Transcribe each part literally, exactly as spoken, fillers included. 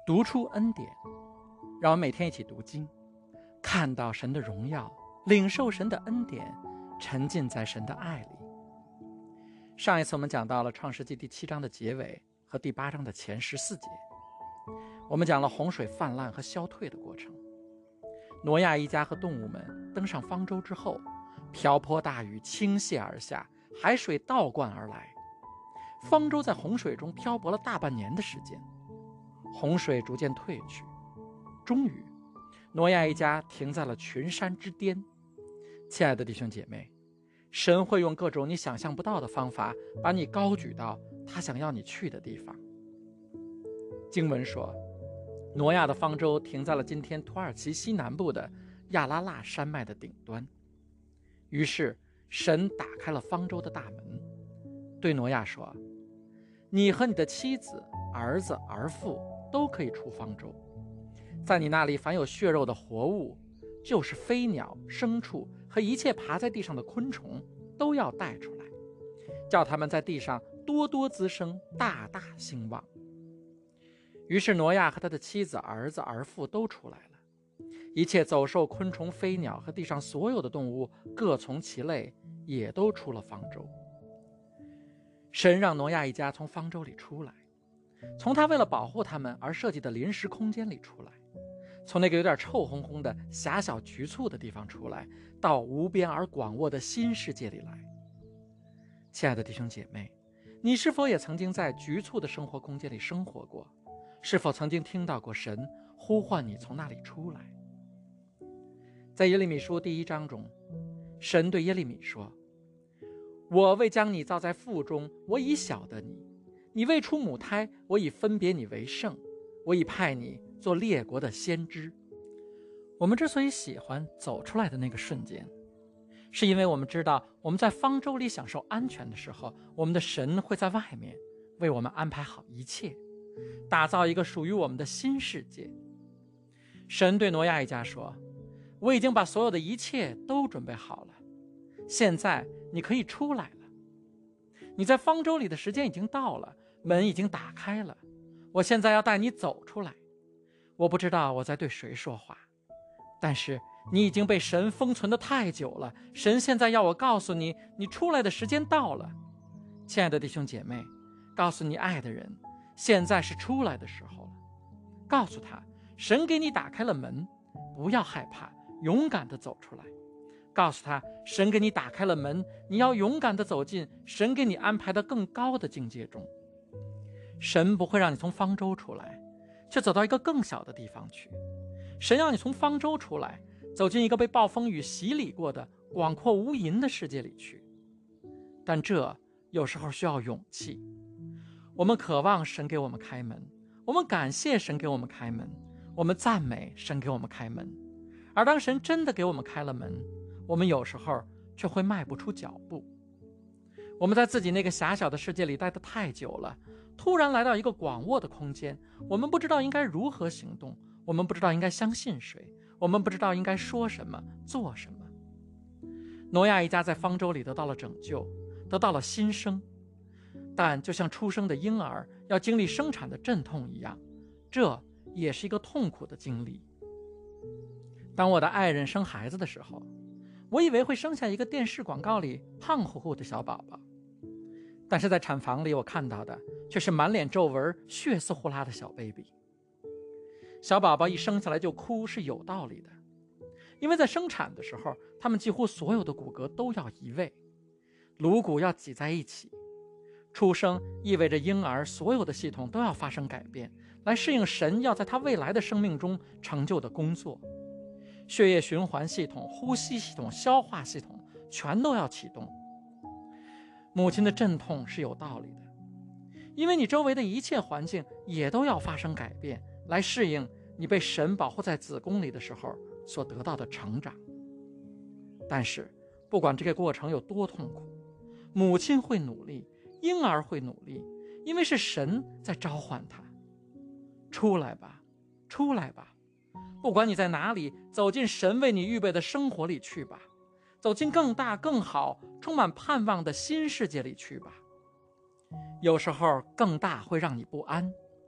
读出恩典，让我们每天一起读经，看到神的荣耀，领受神的恩典，沉浸在神的爱里。上一次我们讲到了创世纪第七章的结尾和第八章的前十四节，我们讲了洪水泛滥和消退的过程。挪亚一家和动物们登上方舟之后，瓢泼大雨倾泻而下，海水倒灌而来，方舟在洪水中漂泊了大半年的时间。洪水逐渐退去，终于挪亚一家停在了群山之巅。亲爱的弟兄姐妹，神会用各种你想象不到的方法把你高举到他想要你去的地方。经文说，挪亚的方舟停在了今天土耳其西南部的亚拉腊山脉的顶端。于是神打开了方舟的大门，对挪亚说，你和你的妻子、儿子、儿妇都可以出方舟，在你那里凡有血肉的活物，就是飞鸟、牲畜和一切爬在地上的昆虫，都要带出来，叫他们在地上多多滋生，大大兴旺。于是挪亚和他的妻子、儿子、儿妇都出来了，一切走兽、昆虫、飞鸟和地上所有的动物，各从其类，也都出了方舟。神让挪亚一家从方舟里出来，从他为了保护他们而设计的临时空间里出来，从那个有点臭烘烘的狭小局促的地方出来，到无边而广阔的新世界里来。亲爱的弟兄姐妹，你是否也曾经在局促的生活空间里生活过？是否曾经听到过神呼唤你从那里出来？在耶利米书第一章中，神对耶利米说，我未将你造在腹中，我已晓得你，你未出母胎，我已分别你为圣，我已派你做列国的先知。我们之所以喜欢走出来的那个瞬间，是因为我们知道我们在方舟里享受安全的时候，我们的神会在外面为我们安排好一切，打造一个属于我们的新世界。神对挪亚一家说，我已经把所有的一切都准备好了，现在你可以出来了。你在方舟里的时间已经到了，门已经打开了，我现在要带你走出来。我不知道我在对谁说话，但是你已经被神封存得太久了，神现在要我告诉你，你出来的时间到了。亲爱的弟兄姐妹，告诉你爱的人，现在是出来的时候了。告诉他，神给你打开了门，不要害怕，勇敢地走出来。告诉他，神给你打开了门，你要勇敢地走进神给你安排的更高的境界中。神不会让你从方舟出来，却走到一个更小的地方去。神要你从方舟出来，走进一个被暴风雨洗礼过的广阔无垠的世界里去。但这有时候需要勇气。我们渴望神给我们开门，我们感谢神给我们开门，我们赞美神给我们开门。而当神真的给我们开了门，我们有时候却会迈不出脚步。我们在自己那个狭小的世界里待得太久了，突然来到一个广阔的空间，我们不知道应该如何行动，我们不知道应该相信谁，我们不知道应该说什么，做什么。挪亚一家在方舟里得到了拯救，得到了新生，但就像出生的婴儿要经历生产的阵痛一样，这也是一个痛苦的经历。当我的爱人生孩子的时候，我以为会生下一个电视广告里胖乎乎的小宝宝，但是在产房里我看到的却是满脸皱纹、血丝呼啦的小 baby。 小宝宝一生下来就哭是有道理的，因为在生产的时候，他们几乎所有的骨骼都要移位，颅骨要挤在一起。出生意味着婴儿所有的系统都要发生改变，来适应神要在他未来的生命中成就的工作。血液循环系统、呼吸系统、消化系统全都要启动。母亲的阵痛是有道理的，因为你周围的一切环境也都要发生改变，来适应你被神保护在子宫里的时候所得到的成长。但是不管这个过程有多痛苦，母亲会努力，婴儿会努力，因为是神在召唤他。出来吧，出来吧，不管你在哪里，走进神为你预备的生活里去吧，走进更大更好充满盼望的新世界里去吧。有时候更大会让你不安，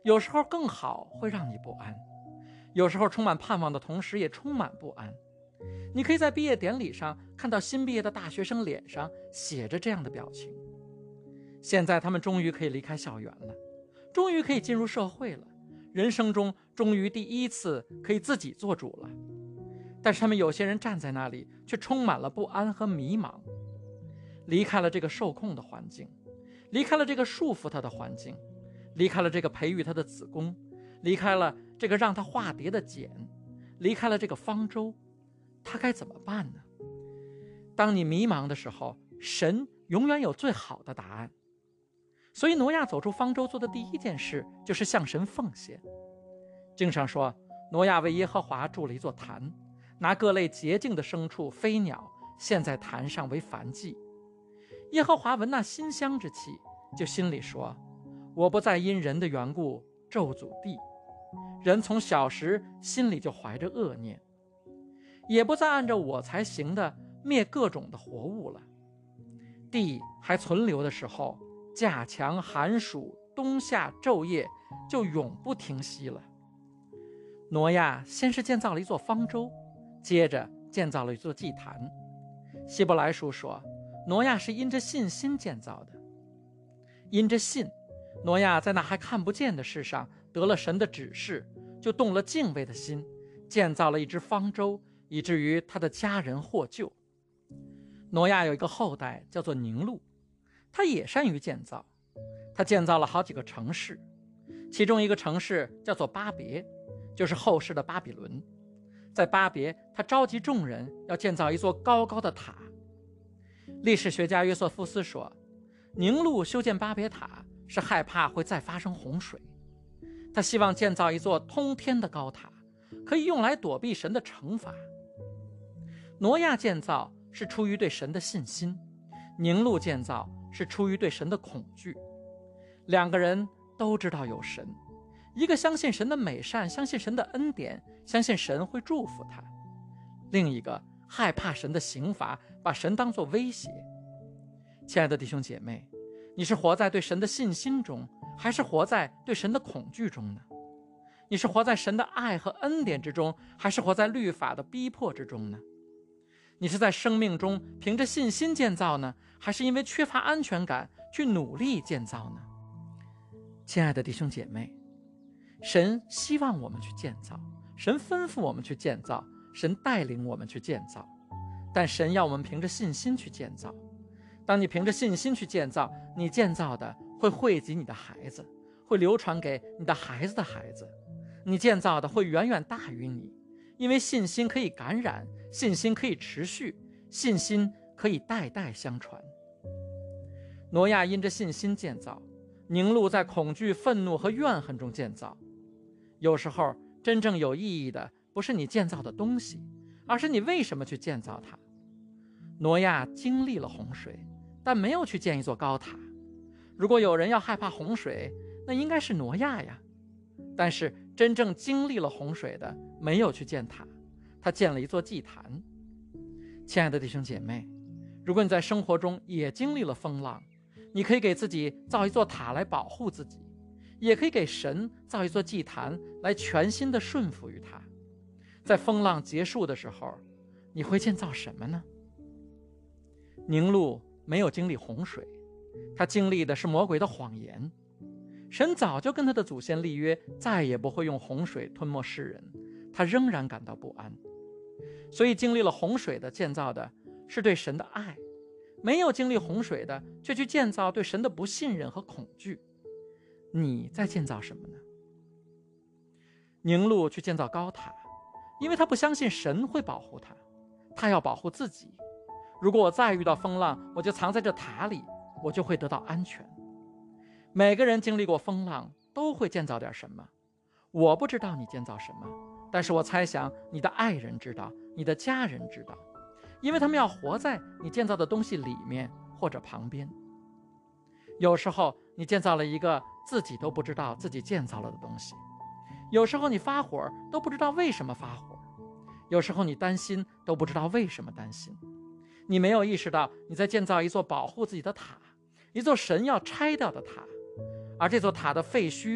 有时候更好会让你不安，有时候充满盼望的同时也充满不安。你可以在毕业典礼上看到新毕业的大学生脸上写着这样的表情。现在他们终于可以离开校园了，终于可以进入社会了，人生中终于第一次可以自己做主了。但是他们有些人站在那里却充满了不安和迷茫，离开了这个受控的环境，离开了这个束缚他的环境，离开了这个培育他的子宫，离开了这个让他化蝶的茧，离开了这个方舟，他该怎么办呢？当你迷茫的时候，神永远有最好的答案。所以挪亚走出方舟做的第一件事就是向神奉献。经上说，挪亚为耶和华筑了一座坛，拿各类洁净的牲畜飞鸟献在坛上为燔祭。耶和华闻那馨香之气，就心里说，我不再因人的缘故咒诅地，人从小时心里就怀着恶念，也不再按照我才行的灭各种的活物了。地还存留的时候，架强寒暑冬夏昼夜就永不停息了。挪亚先是建造了一座方舟，接着建造了一座祭坛。希伯来书说，挪亚是因着信心建造的。因着信，挪亚在那还看不见的事上得了神的指示，就动了敬畏的心，建造了一只方舟，以至于他的家人获救。挪亚有一个后代叫做宁录，他也善于建造，他建造了好几个城市，其中一个城市叫做巴别，就是后世的巴比伦。在巴别，他召集众人要建造一座高高的塔。历史学家约瑟夫斯说，宁录修建巴别塔是害怕会再发生洪水，他希望建造一座通天的高塔，可以用来躲避神的惩罚。挪亚建造是出于对神的信心，宁录建造是出于对神的恐惧。两个人都知道有神，一个相信神的美善，相信神的恩典，相信神会祝福他；另一个害怕神的刑罚，把神当作威胁。亲爱的弟兄姐妹，你是活在对神的信心中，还是活在对神的恐惧中呢？你是活在神的爱和恩典之中，还是活在律法的逼迫之中呢？你是在生命中凭着信心建造呢，还是因为缺乏安全感去努力建造呢？亲爱的弟兄姐妹，神希望我们去建造，神吩咐我们去建造，神带领我们去建造，但神要我们凭着信心去建造。当你凭着信心去建造，你建造的会惠及你的孩子，会流传给你的孩子的孩子，你建造的会远远大于你，因为信心可以感染，信心可以持续，信心可以代代相传。挪亚因着信心建造，宁录在恐惧、愤怒和怨恨中建造。有时候真正有意义的不是你建造的东西，而是你为什么去建造它。挪亚经历了洪水，但没有去建一座高塔。如果有人要害怕洪水，那应该是挪亚呀。但是真正经历了洪水的没有去建塔，他建了一座祭坛。亲爱的弟兄姐妹，如果你在生活中也经历了风浪，你可以给自己造一座塔来保护自己，也可以给神造一座祭坛来全心的顺服于他。在风浪结束的时候，你会建造什么呢？宁录没有经历洪水，他经历的是魔鬼的谎言。神早就跟他的祖先立约，再也不会用洪水吞没世人，他仍然感到不安。所以经历了洪水的建造的是对神的爱，没有经历洪水的却去建造对神的不信任和恐惧。你在建造什么呢？宁录去建造高塔，因为他不相信神会保护他，他要保护自己。如果我再遇到风浪，我就藏在这塔里，我就会得到安全。每个人经历过风浪都会建造点什么，我不知道你建造什么，但是我猜想你的爱人知道，你的家人知道，因为他们要活在你建造的东西里面或者旁边。有时候你建造了一个自己都不知道自己建造了的东西，有时候你发火都不知道为什么发火，有时候你担心都不知道为什么担心。你没有意识到你在建造一座保护自己的塔，一座神要拆掉的塔，而这座塔的废墟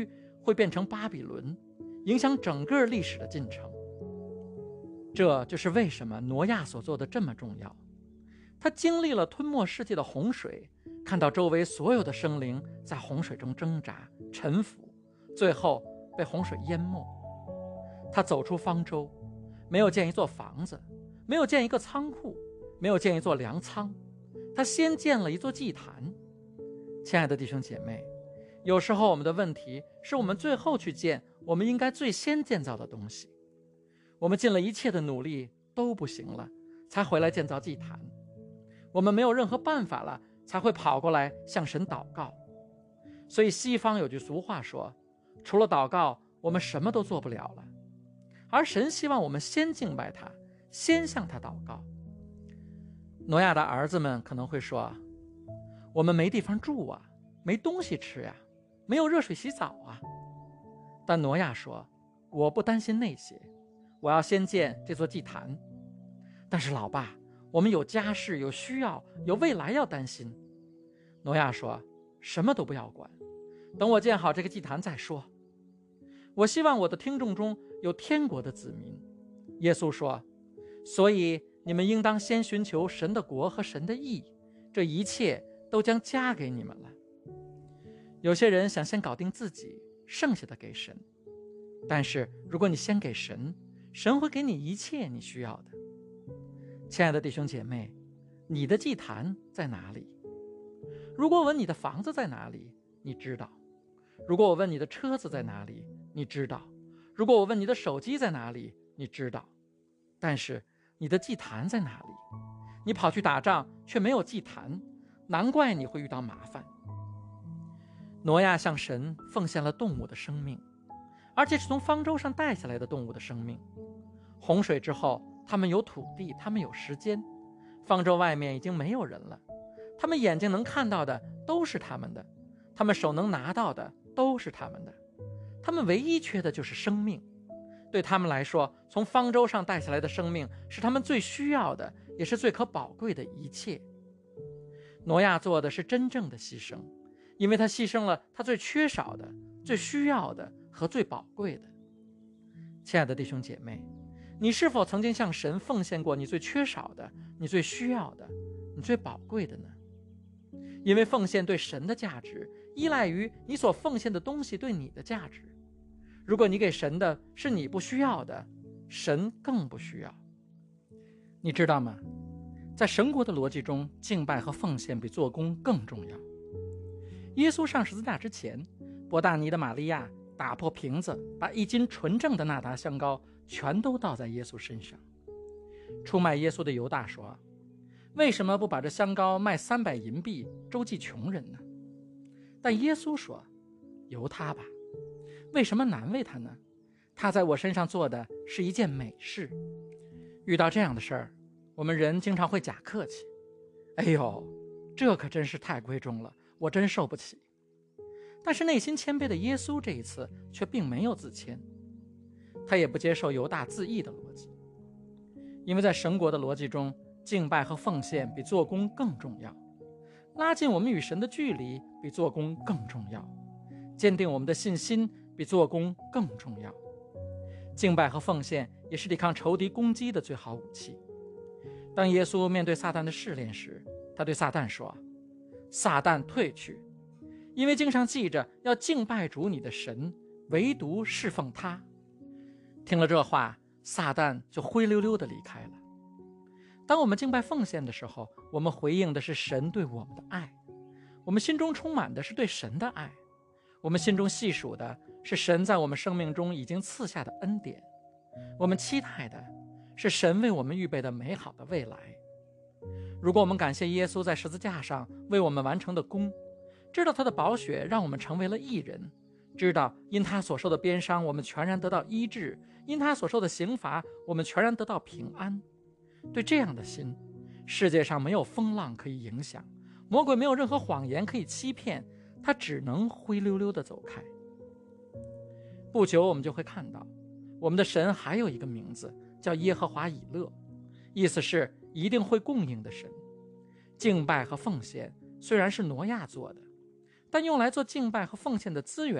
会变成巴比伦，影响整个历史的进程。这就是为什么挪亚所做的这么重要。他经历了吞没世界的洪水，看到周围所有的生灵在洪水中挣扎、沉浮，最后被洪水淹没。他走出方舟，没有建一座房子，没有建一个仓库，没有建一座粮仓，他先建了一座祭坛。亲爱的弟兄姐妹，有时候我们的问题是我们最后去建我们应该最先建造的东西，我们尽了一切的努力都不行了，才回来建造祭坛。我们没有任何办法了，才会跑过来向神祷告。所以西方有句俗话说，除了祷告，我们什么都做不了了。而神希望我们先敬拜他，先向他祷告。挪亚的儿子们可能会说，我们没地方住啊，没东西吃呀，没有热水洗澡啊。但挪亚说，我不担心那些，我要先建这座祭坛。但是老爸，我们有家事，有需要，有未来要担心。挪亚说，什么都不要管，等我建好这个祭坛再说。我希望我的听众中有天国的子民。耶稣说，所以你们应当先寻求神的国和神的义，这一切都将加给你们了。有些人想先搞定自己，剩下的给神。但是如果你先给神，神会给你一切你需要的。亲爱的弟兄姐妹，你的祭坛在哪里？如果我问你的房子在哪里，你知道；如果我问你的车子在哪里，你知道；如果我问你的手机在哪里，你知道。但是你的祭坛在哪里？你跑去打仗却没有祭坛，难怪你会遇到麻烦。挪亚向神奉献了动物的生命，而且是从方舟上带下来的动物的生命。洪水之后，他们有土地，他们有时间，方舟外面已经没有人了，他们眼睛能看到的都是他们的，他们手能拿到的都是他们的，他们唯一缺的就是生命。对他们来说，从方舟上带下来的生命是他们最需要的，也是最可宝贵的一切。挪亚做的是真正的牺牲，因为他牺牲了他最缺少的、最需要的和最宝贵的。亲爱的弟兄姐妹，你是否曾经向神奉献过你最缺少的、你最需要的、你最宝贵的呢？因为奉献对神的价值依赖于你所奉献的东西对你的价值。如果你给神的是你不需要的，神更不需要。你知道吗？在神国的逻辑中，敬拜和奉献比做工更重要。耶稣上十字架之前，伯大尼的玛利亚打破瓶子，把一斤纯正的纳达香膏全都倒在耶稣身上。出卖耶稣的犹大说，为什么不把这香膏卖三百银币周济穷人呢？但耶稣说，由他吧，为什么难为他呢？他在我身上做的是一件美事。遇到这样的事儿，我们人经常会假客气，哎呦，这可真是太贵重了，我真受不起。但是内心谦卑的耶稣这一次却并没有自谦，他也不接受犹大自义的逻辑。因为在神国的逻辑中，敬拜和奉献比做工更重要，拉近我们与神的距离比做工更重要，坚定我们的信心比做工更重要。敬拜和奉献也是抵抗仇敌攻击的最好武器。当耶稣面对撒旦的试炼时，他对撒旦说，撒旦退去，因为经上记着要敬拜主你的神，唯独侍奉他。听了这话，撒旦就灰溜溜地离开了。当我们敬拜奉献的时候，我们回应的是神对我们的爱，我们心中充满的是对神的爱，我们心中细数的是神在我们生命中已经赐下的恩典，我们期待的是神为我们预备的美好的未来。如果我们感谢耶稣在十字架上为我们完成的功，知道他的宝血让我们成为了义人，知道因他所受的鞭伤我们全然得到医治，因他所受的刑罚我们全然得到平安，对这样的心，世界上没有风浪可以影响，魔鬼没有任何谎言可以欺骗，他只能灰溜溜地走开。不久我们就会看到，我们的神还有一个名字叫耶和华以勒，意思是一定会供应的神。敬拜和奉献虽然是挪亚做的，但用来做敬拜和奉献的资源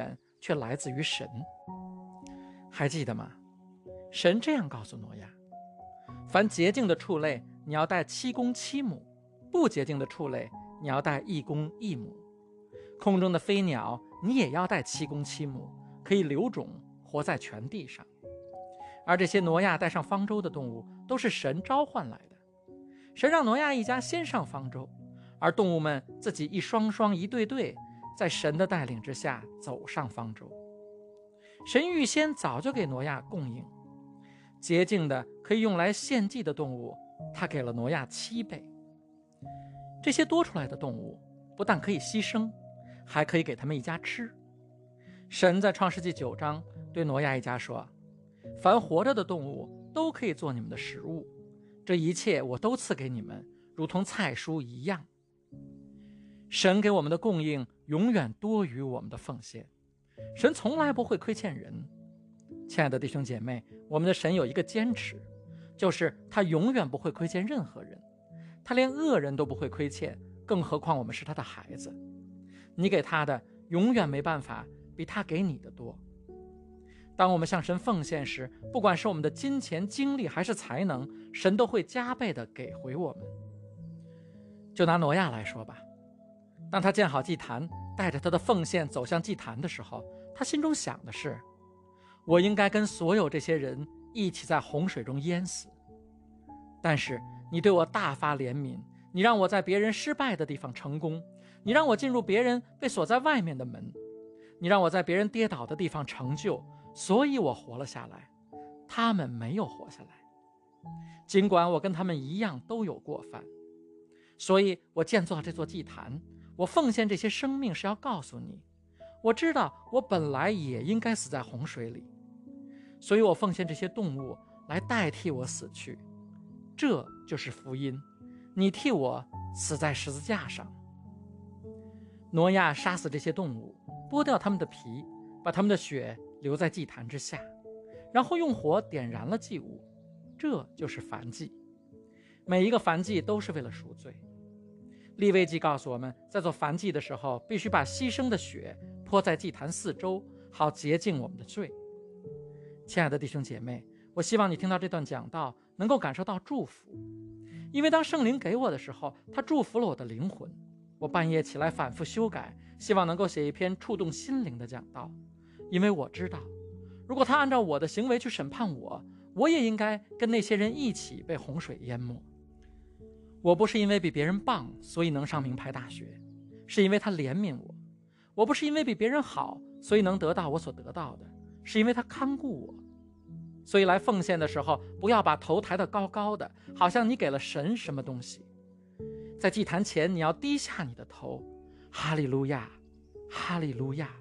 却来自于神。还记得吗？神这样告诉挪亚，凡洁净的畜类你要带七公七母，不洁净的畜类你要带一公一母，空中的飞鸟你也要带七公七母，可以留种，活在全地上。而这些挪亚带上方舟的动物都是神召唤来的，神让挪亚一家先上方舟，而动物们自己一双双一对对在神的带领之下走上方舟。神预先早就给挪亚供应洁净的可以用来献祭的动物，他给了挪亚七倍。这些多出来的动物不但可以牺牲，还可以给他们一家吃。神在创世纪九章对挪亚一家说，凡活着的动物都可以做你们的食物，这一切我都赐给你们，如同菜蔬一样。神给我们的供应永远多于我们的奉献，神从来不会亏欠人。亲爱的弟兄姐妹，我们的神有一个坚持，就是他永远不会亏欠任何人，他连恶人都不会亏欠，更何况我们是他的孩子。你给他的永远没办法比他给你的多。当我们向神奉献时，不管是我们的金钱、精力还是才能，神都会加倍的给回我们。就拿挪亚来说吧，当他建好祭坛，带着他的奉献走向祭坛的时候，他心中想的是，我应该跟所有这些人一起在洪水中淹死。但是你对我大发怜悯，你让我在别人失败的地方成功，你让我进入别人被锁在外面的门，你让我在别人跌倒的地方成就，所以我活了下来，他们没有活下来。尽管我跟他们一样都有过犯，所以我建造这座祭坛，我奉献这些生命是要告诉你，我知道我本来也应该死在洪水里，所以我奉献这些动物来代替我死去。这就是福音，你替我死在十字架上。挪亚杀死这些动物，剥掉它们的皮，把它们的血留在祭坛之下，然后用火点燃了祭物，这就是燔祭。每一个燔祭都是为了赎罪。利未记告诉我们，在做燔祭的时候，必须把牺牲的血泼在祭坛四周，好洁净我们的罪。亲爱的弟兄姐妹，我希望你听到这段讲道能够感受到祝福，因为当圣灵给我的时候，他祝福了我的灵魂。我半夜起来反复修改，希望能够写一篇触动心灵的讲道，因为我知道，如果他按照我的行为去审判我，我也应该跟那些人一起被洪水淹没。我不是因为比别人棒，所以能上名牌大学，是因为他怜悯我。我不是因为比别人好，所以能得到我所得到的，是因为他看顾我。所以来奉献的时候，不要把头抬得高高的，好像你给了神什么东西。在祭坛前，你要低下你的头，哈利路亚，哈利路亚。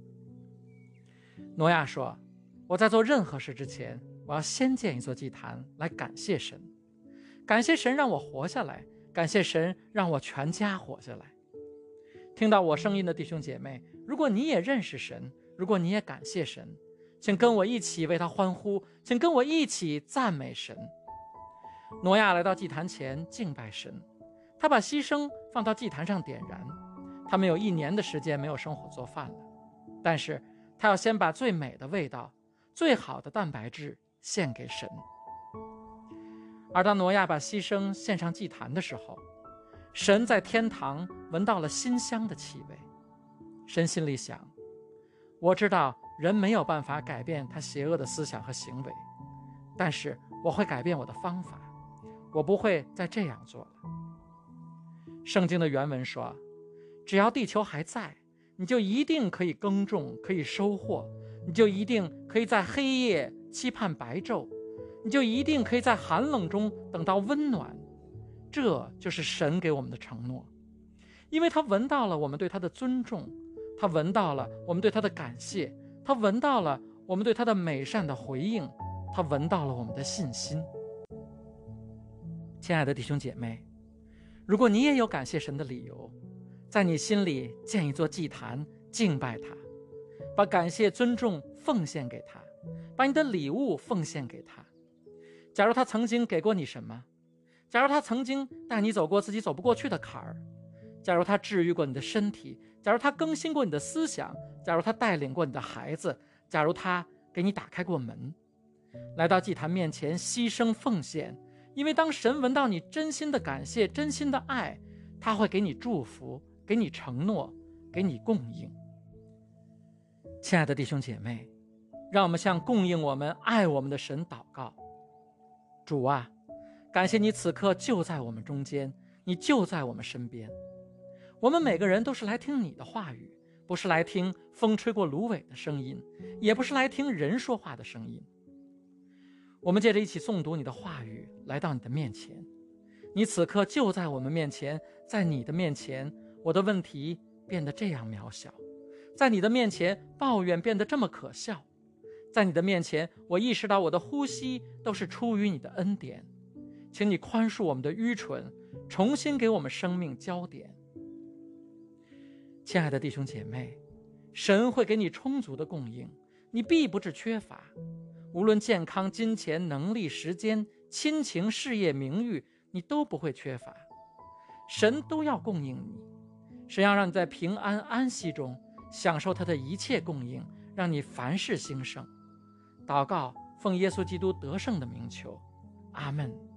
挪亚说，我在做任何事之前，我要先建一座祭坛来感谢神，感谢神让我活下来，感谢神让我全家活下来。听到我声音的弟兄姐妹，如果你也认识神，如果你也感谢神，请跟我一起为他欢呼，请跟我一起赞美神。挪亚来到祭坛前敬拜神，他把牺牲放到祭坛上点燃。他们有一年的时间没有生火做饭了，但是他要先把最美的味道、最好的蛋白质献给神。而当挪亚把牺牲献上祭坛的时候，神在天堂闻到了馨香的气味。神心里想，我知道人没有办法改变他邪恶的思想和行为，但是我会改变我的方法，我不会再这样做了。圣经的原文说，只要地球还在，你就一定可以耕种，可以收获，你就一定可以在黑夜期盼白昼，你就一定可以在寒冷中等到温暖。这就是神给我们的承诺，因为他闻到了我们对他的尊重，他闻到了我们对他的感谢，他闻到了我们对他的美善的回应，他闻到了我们的信心。亲爱的弟兄姐妹，如果你也有感谢神的理由，在你心里建一座祭坛，敬拜他，把感谢、尊重奉献给他，把你的礼物奉献给他。假如他曾经给过你什么，假如他曾经带你走过自己走不过去的坎儿，假如他治愈过你的身体， 假如他更新过你的思想，假如他带领过你的孩子，假如他给你打开过门，来到祭坛面前牺牲奉献，因为当神闻到你真心的感谢，真心的爱，他会给你祝福，给你承诺，给你供应。亲爱的弟兄姐妹，让我们向供应我们、爱我们的神祷告。主啊，感谢你此刻就在我们中间，你就在我们身边。我们每个人都是来听你的话语，不是来听风吹过芦苇的声音，也不是来听人说话的声音。我们借着一起诵读你的话语，来到你的面前。你此刻就在我们面前，在你的面前，我的问题变得这样渺小，在你的面前，抱怨变得这么可笑，在你的面前，我意识到我的呼吸都是出于你的恩典。请你宽恕我们的愚蠢，重新给我们生命焦点。亲爱的弟兄姐妹，神会给你充足的供应，你必不致缺乏。无论健康、金钱、能力、时间、亲情、事业、名誉，你都不会缺乏。神都要供应你，神要让你在平安安息中享受他的一切供应，让你凡事兴盛。祷告，奉耶稣基督得胜的名求，阿们。